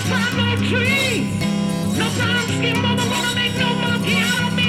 plant no trees. No brown skin woman gonna make no monkey out of me.